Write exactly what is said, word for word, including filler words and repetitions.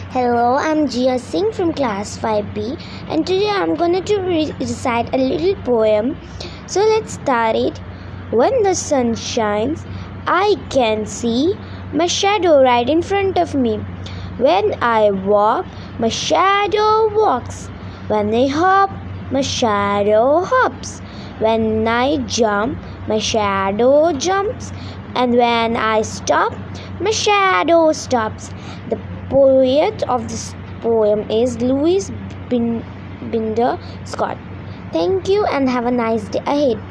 Hello, I'm Jia Singh from class five B, and today I'm going to re- recite a little poem. So let's start it. When the sun shines, I can see my shadow right in front of me. When I walk, my shadow walks. When I hop, my shadow hops. When I jump, my shadow jumps. And when I stop, my shadow stops. The poet of this poem is Louis Binder Scott. Thank you and have a nice day ahead.